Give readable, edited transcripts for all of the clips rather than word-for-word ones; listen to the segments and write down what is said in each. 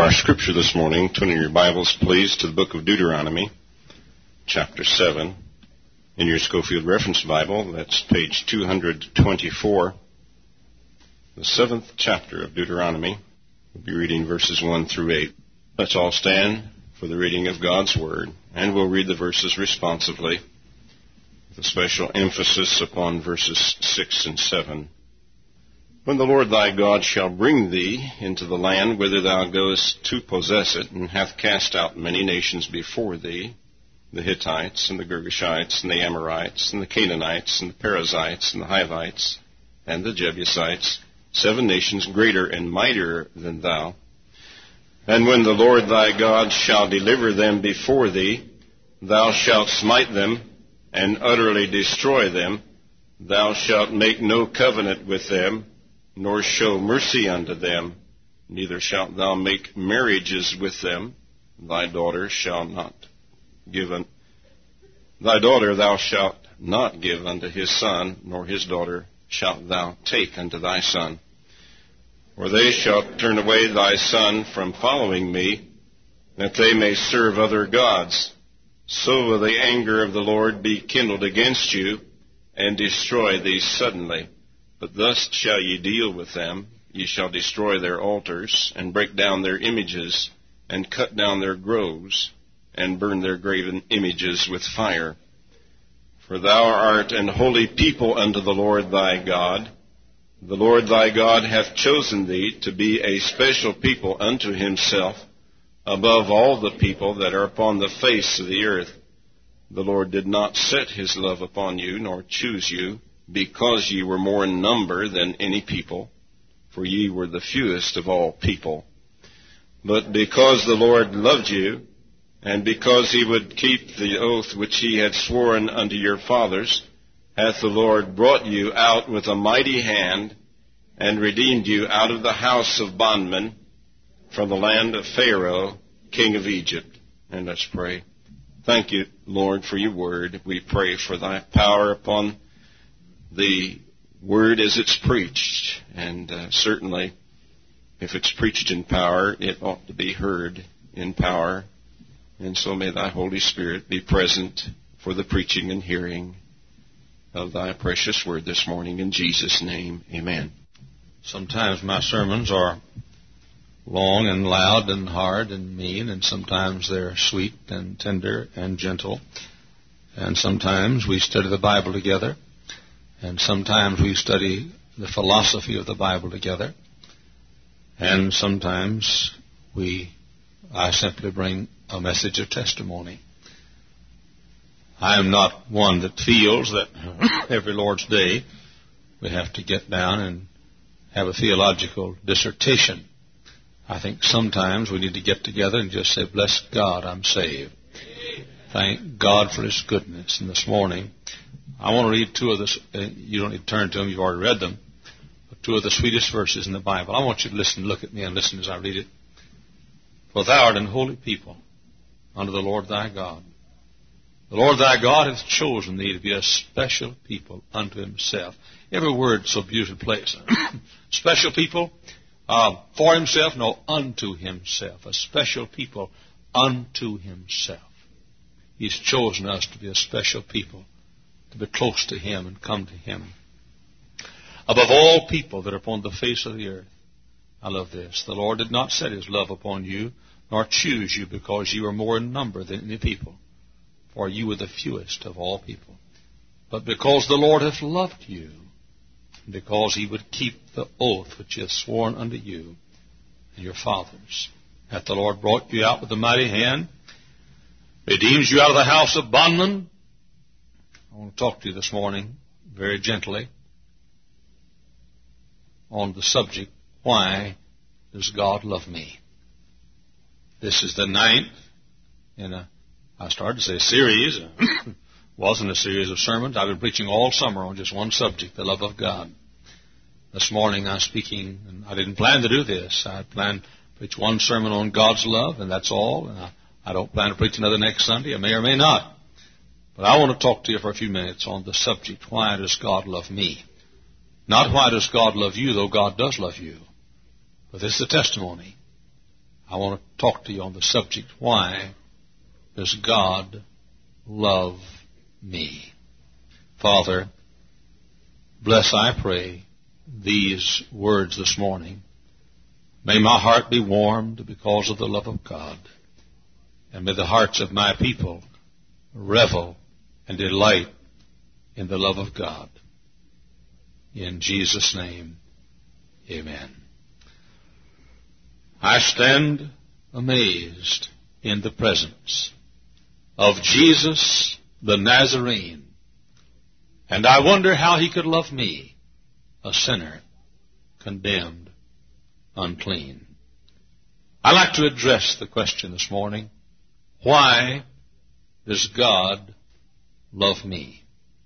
our scripture this morning, turning your Bibles, please, to the book of Deuteronomy, chapter 7. In your Schofield Reference Bible, that's page 224. The 7th chapter of Deuteronomy. We'll be reading verses 1 through 8. Let's all stand for the reading of God's Word, and we'll read the verses responsively, with a special emphasis upon verses 6 and 7. When the Lord thy God shall bring thee into the land whither thou goest to possess it, and hath cast out many nations before thee, the Hittites, and the Girgashites, and the Amorites, and the Canaanites, and the Perizzites, and the Hivites, and the Jebusites, 7 nations greater and mightier than thou. And when the Lord thy God shall deliver them before thee, thou shalt smite them, and utterly destroy them. Thou shalt make no covenant with them, nor show mercy unto them, neither shalt thou make marriages with them. Thy daughter thou shalt not give unto his son, nor his daughter shalt thou take unto thy son. For they shall turn away thy son from following me, that they may serve other gods. So will the anger of the Lord be kindled against you, and destroy thee suddenly. But thus shall ye deal with them. Ye shall destroy their altars, and break down their images, and cut down their groves, and burn their graven images with fire. For thou art an holy people unto the Lord thy God. The Lord thy God hath chosen thee to be a special people unto himself, above all the people that are upon the face of the earth. The Lord did not set his love upon you, nor choose you, because ye were more in number than any people, for ye were the fewest of all people. But because the Lord loved you, and because he would keep the oath which he had sworn unto your fathers, hath the Lord brought you out with a mighty hand, and redeemed you out of the house of bondmen, from the land of Pharaoh, king of Egypt. And let's pray. Thank you, Lord, for your word. We pray for thy power upon the word as it's preached, and certainly if it's preached in power, it ought to be heard in power. And so may thy Holy Spirit be present for the preaching and hearing of thy precious word this morning. In Jesus' name, amen. Sometimes my sermons are long and loud and hard and mean, and sometimes they're sweet and tender and gentle. And sometimes we study the Bible together. And sometimes we study the philosophy of the Bible together. And sometimes I simply bring a message of testimony. I am not one that feels that every Lord's Day we have to get down and have a theological dissertation. I think sometimes we need to get together and just say, bless God, I'm saved. Thank God for his goodness. And this morning, I want to read 2 of the, you don't need to turn to them, you've already read them, but 2 of the sweetest verses in the Bible. I want you to listen, look at me and listen as I read it. For thou art an holy people unto the Lord thy God. The Lord thy God hath chosen thee to be a special people unto himself. Every word so beautifully placed. Special people for himself, no, unto himself. A special people unto himself. He's chosen us to be a special people, to be close to him and come to him. Above all people that are upon the face of the earth. I love this. The Lord did not set his love upon you, nor choose you because you were more in number than any people, for you were the fewest of all people. But because the Lord hath loved you, and because he would keep the oath which he hath sworn unto you and your fathers, hath the Lord brought you out with a mighty hand, redeems you out of the house of bondmen. I want to talk to you this morning very gently on the subject, why does God love me? This is the 9th in I started to say series. Wasn't a series of sermons. I've been preaching all summer on just one subject, the love of God. This morning I'm speaking, and I didn't plan to do this. I planned to preach one sermon on God's love, and that's all. And I don't plan to preach another next Sunday. I may or may not. But I want to talk to you for a few minutes on the subject, why does God love me? Not why does God love you, though God does love you. But this is the testimony. I want to talk to you on the subject, why does God love me? Father, bless, I pray, these words this morning. May my heart be warmed because of the love of God. And may the hearts of my people revel and delight in the love of God. In Jesus' name, amen. I stand amazed in the presence of Jesus the Nazarene, and I wonder how he could love me, a sinner, condemned, unclean. I'd like to address the question this morning, why does God love me?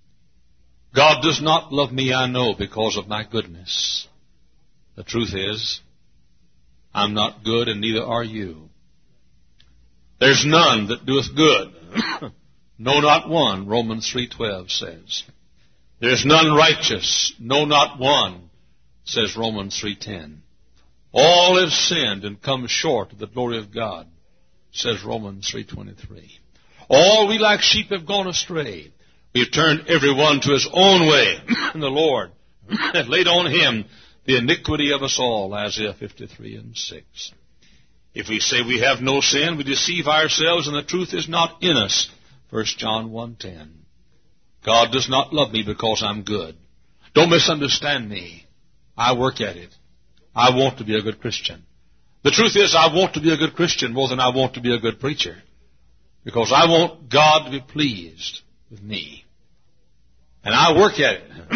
God does not love me, I know, because of my goodness. The truth is, I'm not good, and neither are you. There's none that doeth good. No, not one, Romans 3:12 says. There's none righteous, no, not one, says Romans 3:10. All have sinned and come short of the glory of God, says Romans 3:23. All we like sheep have gone astray. We have turned everyone to his own way, and the Lord hath laid on him the iniquity of us all, Isaiah 53:6. If we say we have no sin, we deceive ourselves, and the truth is not in us, 1 John 1:10. God does not love me because I'm good. Don't misunderstand me. I work at it. I want to be a good Christian. The truth is, I want to be a good Christian more than I want to be a good preacher, because I want God to be pleased with me. And I work at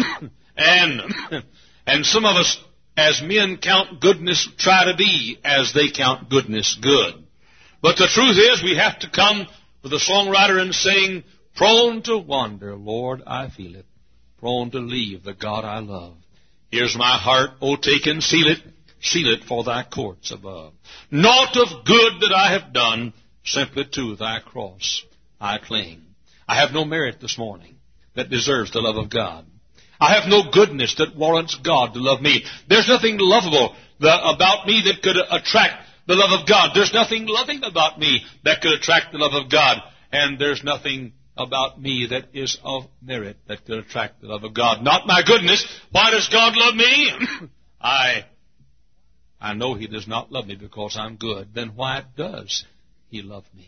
it. And some of us, as men count goodness, try to be, as they count goodness, good. But the truth is, we have to come with the songwriter and sing, prone to wander, Lord, I feel it, prone to leave the God I love. Here's my heart, O take and seal it for thy courts above. Naught of good that I have done, simply to thy cross I cling. I have no merit this morning that deserves the love of God. I have no goodness that warrants God to love me. There's nothing lovable about me that could attract the love of God. There's nothing loving about me that could attract the love of God. And there's nothing about me that is of merit that could attract the love of God. Not my goodness. Why does God love me? I know he does not love me because I'm good. Then why does he love me?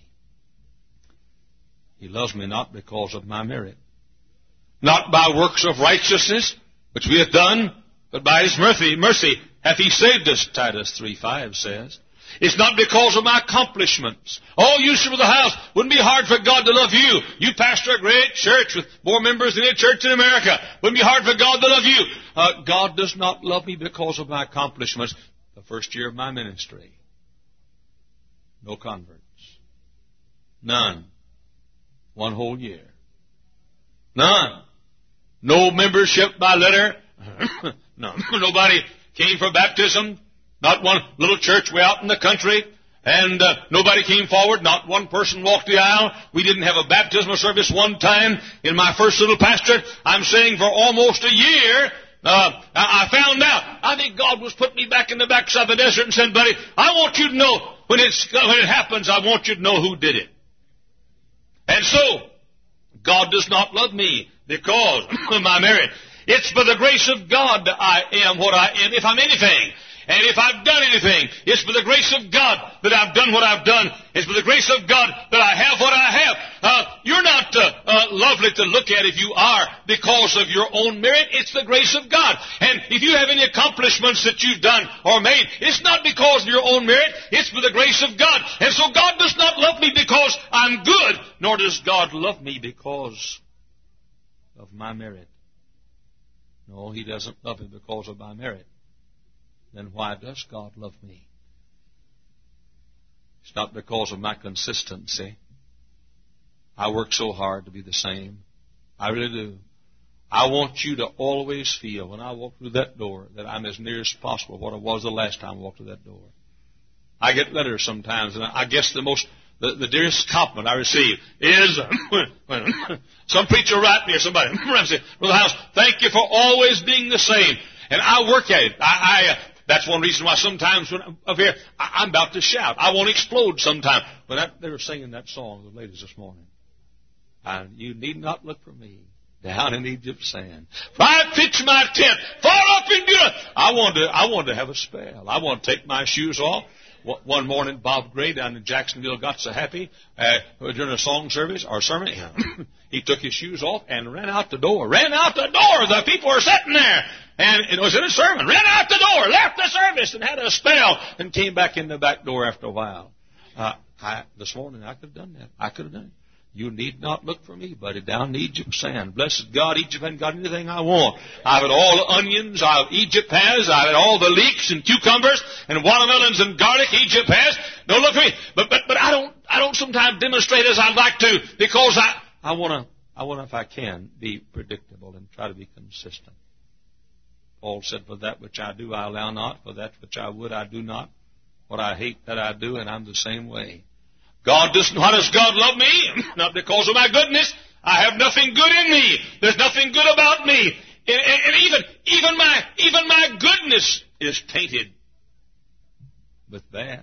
He loves me not because of my merit, not by works of righteousness, which we have done, but by his mercy hath he saved us, Titus 3:5 says. It's not because of my accomplishments. Oh, you should of the house. Wouldn't be hard for God to love you. You pastor a great church with more members than any church in America. Wouldn't be hard for God to love you. God does not love me because of my accomplishments. The first year of my ministry, no converts. None. One whole year. None. No membership by letter. No. Nobody came for baptism. Not one little church way out in the country. And nobody came forward. Not one person walked the aisle. We didn't have a baptismal service one time in my first little pastorate. I'm saying for almost a year, I found out. I think God was putting me back in the backside of the desert and said, buddy, I want you to know when it happens, I want you to know who did it. And so, God does not love me because of my merit. It's by the grace of God that I am what I am, if I'm anything. And if I've done anything, it's by the grace of God that I've done what I've done. It's by the grace of God that I have what I have. You're not lovely to look at if you are because of your own merit. It's the grace of God. And if you have any accomplishments that you've done or made, it's not because of your own merit. It's by the grace of God. And so God does not love me because I'm good, nor does God love me because of my merit. No, he doesn't love me because of my merit. Then why does God love me? It's not because of my consistency. I work so hard to be the same. I really do. I want you to always feel when I walk through that door that I'm as near as possible what I was the last time I walked through that door. I get letters sometimes, and I guess the dearest compliment I receive is when some preacher write me or somebody writes me, Brother House, thank you for always being the same. And I work at it. That's one reason why sometimes when I'm up here, I'm about to shout. I want to explode sometime. But they were singing that song, the ladies, this morning. You need not look for me down in Egypt's sand. For I pitch my tent far up in Judah. I wanted to have a spell. I want to take my shoes off. One morning, Bob Gray down in Jacksonville got so happy during a song service or sermon. He took his shoes off and ran out the door. Ran out the door. The people were sitting there. And it was in a sermon. Ran out the door, left the service, and had a spell, and came back in the back door after a while. This morning, I could have done that. I could have done it. You need not look for me, buddy, down in Egypt's sand. Blessed God, Egypt hasn't got anything I want. I've had all the onions Egypt has. I've had all the leeks and cucumbers and watermelons and garlic Egypt has. Don't look for me. But I don't sometimes demonstrate as I'd like to, because I want to, if I can, be predictable and try to be consistent. Paul said, for that which I do, I allow not. For that which I would, I do not. What I hate, that I do, and I'm the same way. Why does God love me? Not because of my goodness. I have nothing good in me. There's nothing good about me. And even my goodness is tainted with bad.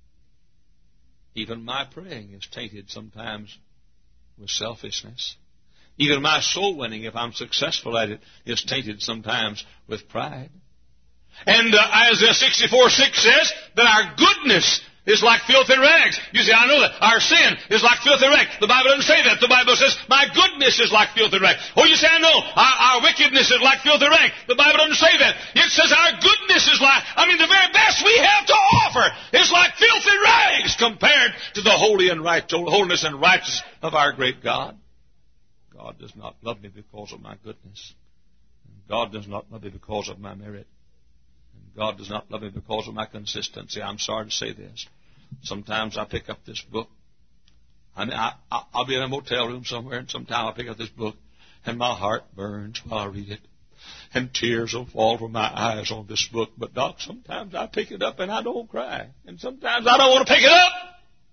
Even my praying is tainted sometimes with selfishness. Even my soul winning, if I'm successful at it, is tainted sometimes with pride. And Isaiah 64:6 says that our goodness is like filthy rags. You see, I know that. Our sin is like filthy rags. The Bible doesn't say that. The Bible says, my goodness is like filthy rags. Oh, you say, I know. Our wickedness is like filthy rags. The Bible doesn't say that. It says our goodness is like, the very best we have to offer is like filthy rags compared to the holiness and righteousness of our great God. God does not love me because of my goodness. God does not love me because of my merit. God does not love me because of my consistency. I'm sorry to say this. Sometimes I pick up this book. I'll be in a motel room somewhere, and sometimes I'll pick up this book, and my heart burns while I read it. And tears will fall from my eyes on this book. But, Doc, sometimes I pick it up and I don't cry. And sometimes I don't want to pick it up.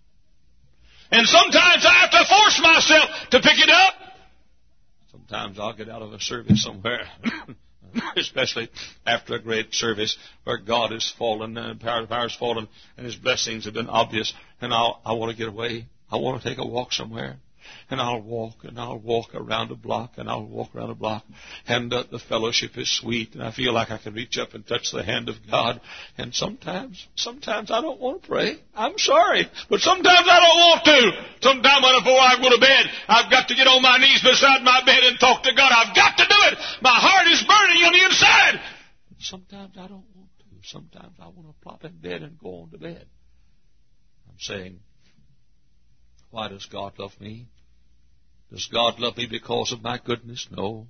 And sometimes I have to force myself to pick it up. Sometimes I'll get out of a service somewhere. Especially after a great service where God has fallen and power has fallen and His blessings have been obvious, and I want to get away. I want to take a walk somewhere. And I'll walk around a block, and I'll walk around a block, and the fellowship is sweet, and I feel like I can reach up and touch the hand of God. And sometimes I don't want to pray. I'm sorry, but sometimes I don't want to. Sometimes before I go to bed, I've got to get on my knees beside my bed and talk to God. I've got to do it. My heart is burning on the inside. Sometimes I don't want to. Sometimes I want to plop in bed and go on to bed. I'm saying, why does God love me? Does God love me because of my goodness? No.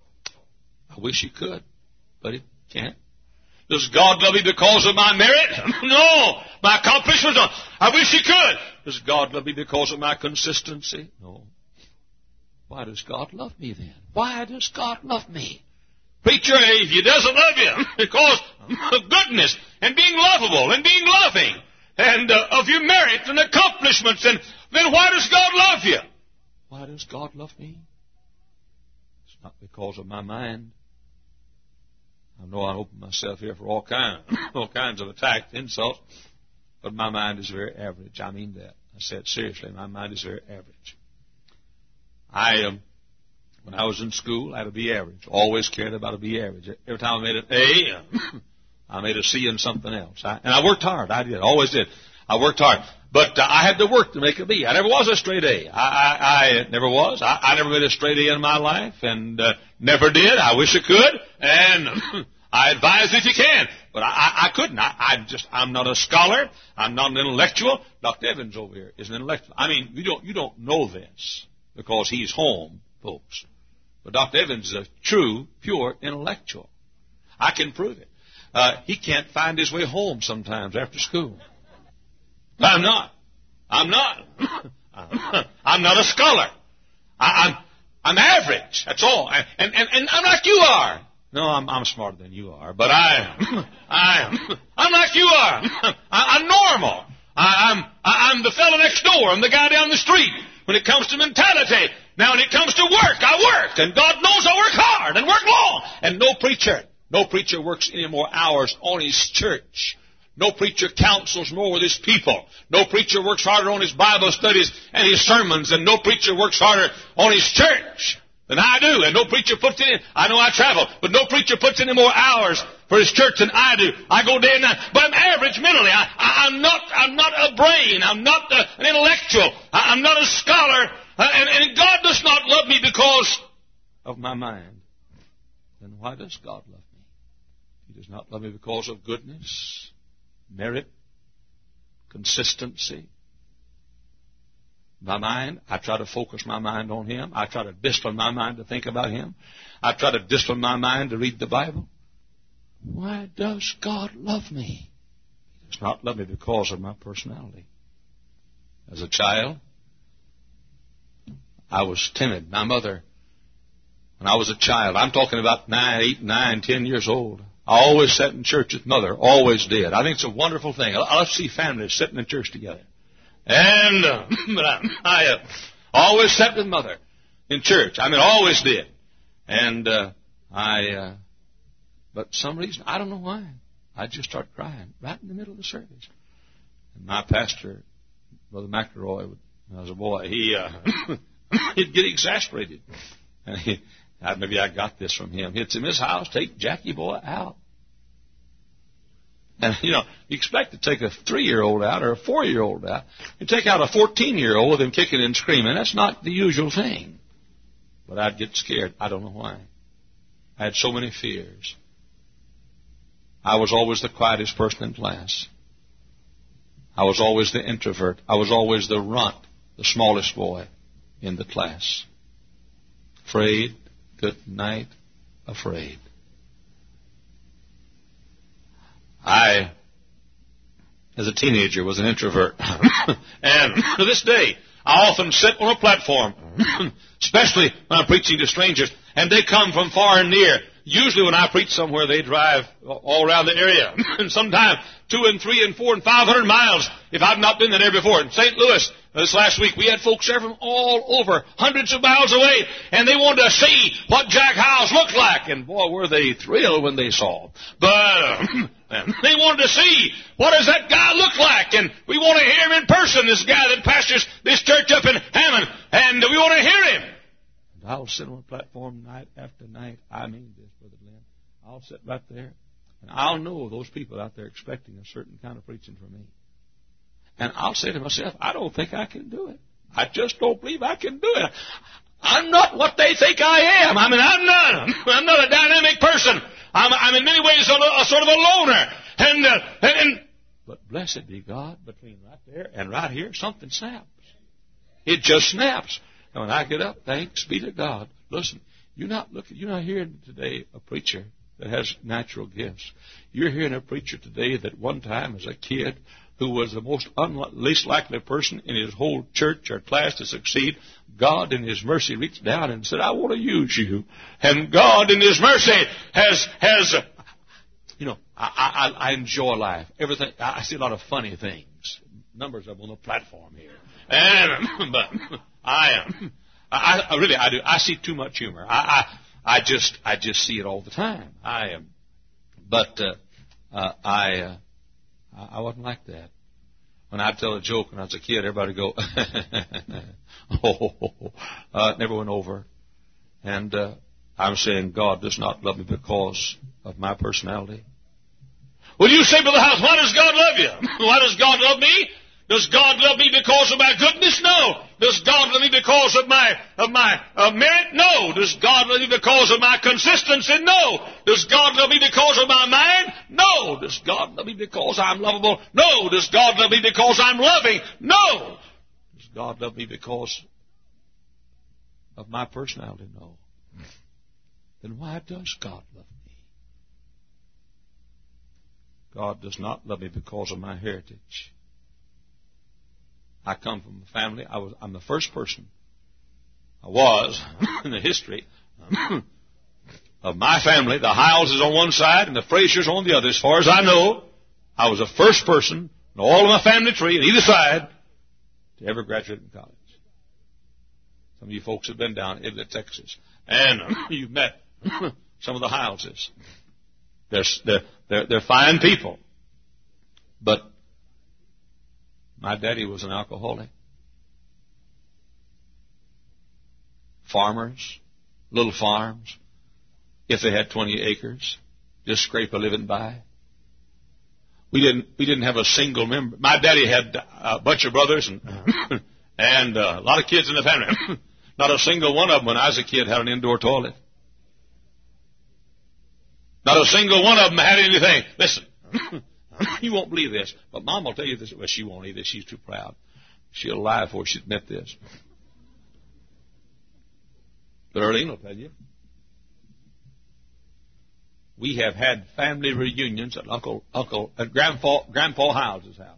I wish He could, but He can't. Does God love me because of my merit? No. My accomplishments? No. I wish He could. Does God love me because of my consistency? No. Why does God love me then? Why does God love me? Preacher, He doesn't love you because of goodness and being lovable and being loving and of your merit and accomplishments. And then why does God love you? Why does God love me? It's not because of my mind. I know I open myself here for all kinds of attacks, insults, but my mind is very average. I mean that. I say it seriously. My mind is very average. When I was in school, I had to be average. Always cared about to be average. Every time I made an A, I made a C in something else. And I worked hard. I did. Always did. I worked hard. But I had to work to make a B. I never was a straight A. I never was. I never made a straight A in my life, and never did. I wish I could. And I advise if you can. But I couldn't. I'm not a scholar. I'm not an intellectual. Dr. Evans over here is an intellectual. You don't know this because he's home, folks. But Dr. Evans is a true, pure intellectual. I can prove it. He can't find his way home sometimes after school. But I'm not. I'm not a scholar. I'm average. That's all. And I'm like you are. No, I'm smarter than you are, but I'm like you are. I'm normal. I'm the fellow next door. I'm the guy down the street. When it comes to mentality, now when it comes to work, I work, and God knows I work hard and work long. And no preacher, No preacher works any more hours on his church. No preacher counsels more with his people. No preacher works harder on his Bible studies and his sermons, and no preacher works harder on his church than I do. And no preacher puts in, I know I travel, but no preacher puts in more hours for his church than I do. I go day and night, but I'm average mentally. I'm not a brain. I'm not an intellectual. I'm not a scholar. And God does not love me because of my mind. Then why does God love me? He does not love me because of goodness, merit, consistency. My mind, I try to focus my mind on Him. I try to discipline my mind to think about Him. I try to discipline my mind to read the Bible. Why does God love me? He does not love me because of my personality. As a child, I was timid. My mother, when I was a child, I'm talking about 8, 9, 10 years old, I always sat in church with Mother. Always did. I think it's a wonderful thing. I love to see families sitting in church together. And I always sat with Mother in church. I mean, always did. And but for some reason, I don't know why, I just started crying right in the middle of the service. And my pastor, Brother McElroy, when I was a boy, he'd get exasperated. And maybe I got this from him. He'd say, "Miss House, take Jackie boy out." And, you expect to take a 3-year-old out or a 4-year-old out. You take out a 14-year-old with him kicking and screaming. That's not the usual thing. But I'd get scared. I don't know why. I had so many fears. I was always the quietest person in class. I was always the introvert. I was always the runt, the smallest boy in the class. Afraid, good night, afraid. I, as a teenager, was an introvert. And to this day, I often sit on a platform, especially when I'm preaching to strangers, and they come from far and near. Usually when I preach somewhere, they drive all around the area. And sometimes 2 and 3 and 4 and 500 miles if I've not been there before. In St. Louis, this last week, we had folks there from all over, hundreds of miles away, and they wanted to see what Jack Hyles looked like. And boy, were they thrilled when they saw him. But they wanted to see, what does that guy look like? And we want to hear him in person, this guy that pastors this church up in Hammond. And we want to hear him. And I'll sit on a platform night after night. I mean this, Brother Glenn. I'll sit right there, and I'll know those people out there expecting a certain kind of preaching from me. And I'll say to myself, I don't think I can do it. I just don't believe I can do it. I'm not what they think I am. I mean, I'm not a dynamic person. I'm in many ways a sort of a loner. But blessed be God, between right there and right here, something snaps. It just snaps. And when I get up, thanks be to God. Listen, you're not hearing today a preacher that has natural gifts. You're hearing a preacher today that one time as a kid who was the least likely person in his whole church or class to succeed, God in His mercy reached down and said, I want to use you. And God in His mercy has I enjoy life. Everything. I see a lot of funny things. Numbers up on the platform here. But I really do. I see too much humor. I just see it all the time. I wasn't like that. When I'd tell a joke when I was a kid, everybody would go, it never went over. And I'm saying God does not love me because of my personality. Well, you say, Brother House, why does God love you? Why does God love me? Does God love me because of my goodness? No. Does God love me because of my merit? No. Does God love me because of my consistency? No. Does God love me because of my mind? No. Does God love me because I'm lovable? No. Does God love me because I'm loving? No. Does God love me because of my personality? No. Then why does God love me? God does not love me because of my heritage. I come from a family. I'm the first person. I was in the history of my family. The Hyles is on one side and the Frasers on the other. As far as I know, I was the first person in all of my family tree on either side to ever graduate from college. Some of you folks have been down in Texas, and you've met some of the Hyleses. They're fine people. But my daddy was an alcoholic. Farmers, little farms, if they had 20 acres, just scrape a living by. We didn't have a single member. My daddy had a bunch of brothers and a lot of kids in the family. Not a single one of them when I was a kid had an indoor toilet. Not a single one of them had anything. Listen, you won't believe this, but Mom will tell you this. Well, she won't either. She's too proud. She'll lie before she admit this. But Earlene will tell you. We have had family reunions at Grandpa Howes' house.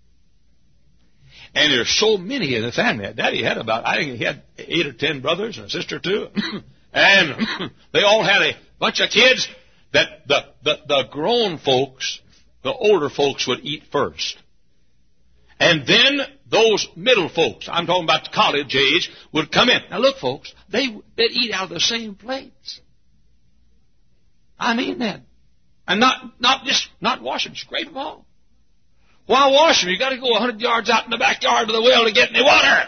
And there's so many in the family. Daddy had I think he had 8 or 10 brothers and a sister too. And they all had a bunch of kids that the grown folks, the older folks would eat first. And then those middle folks, I'm talking about the college age, would come in. Now look, folks, they'd eat out of the same plates. I mean that. And not wash them, scrape them off. Why wash them? You got to go 100 yards out in the backyard to the well to get any water.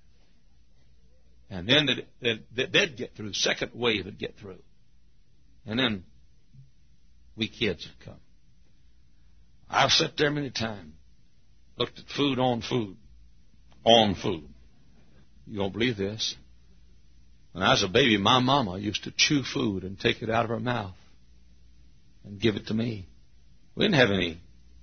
And then they'd get through. The second wave would get through. And then we kids would come. I've sat there many times, looked at food on food. You don't believe this. When I was a baby, my mama used to chew food and take it out of her mouth and give it to me. We didn't have any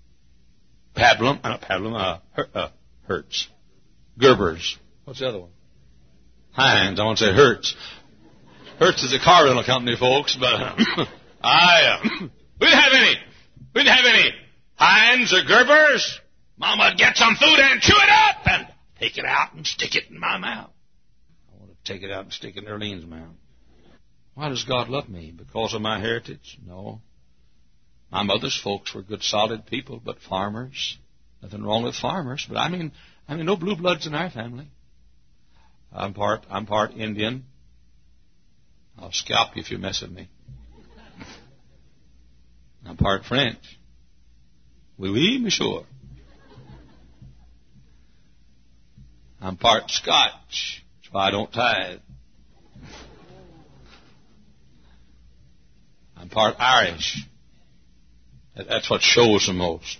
Hertz. Gerbers. What's the other one? Heinz. I want to say Hertz. Hertz is a car rental company, folks, but we didn't have any. We didn't have any Heinz or Gerbers. Mama would get some food and chew it up and take it out and stick it in my mouth. I want to take it out and stick it in Earlene's mouth. Why does God love me? Because of my heritage? No. My mother's folks were good, solid people, but farmers. Nothing wrong with farmers, but I mean, no blue bloods in our family. I'm part Indian. I'll scalp you if you mess with me. I'm part French. Oui, monsieur. I'm part Scotch. That's why I don't tithe. I'm part Irish. That's what shows the most.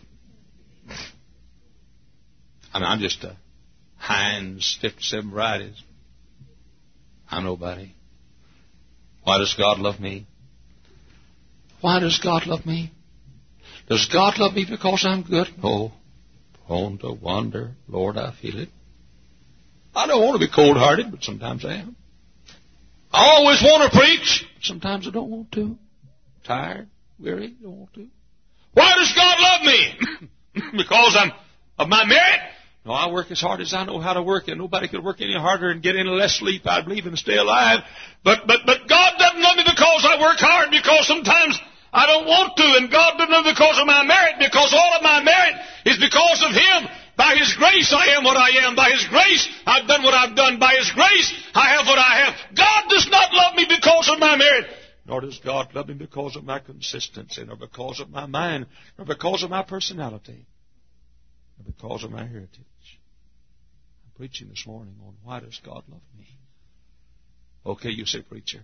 I'm just a Heinz 57 varieties. I'm nobody. Why does God love me? Why does God love me? Does God love me because I'm good? No. Prone to wonder, Lord, I feel it. I don't want to be cold-hearted, but sometimes I am. I always want to preach, but sometimes I don't want to. Tired, weary, don't want to. Why does God love me? Because I'm of my merit? No, I work as hard as I know how to work, and nobody could work any harder and get any less sleep, I believe, and stay alive. But God doesn't love me because I work hard, because sometimes I don't want to, and God doesn't love me because of my merit, because all of my merit is because of Him. By His grace I am what I am. By His grace I've done what I've done. By His grace I have what I have. God does not love me because of my merit. Nor does God love me because of my consistency, nor because of my mind, nor because of my personality, nor because of my heritage. I'm preaching this morning on why does God love me? Okay, you say, preacher.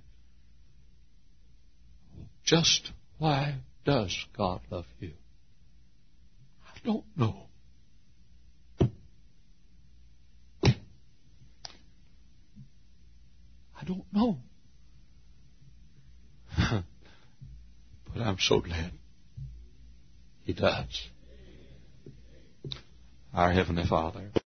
Just why does God love you? I don't know. I don't know. But I'm so glad He does. Our Heavenly Father.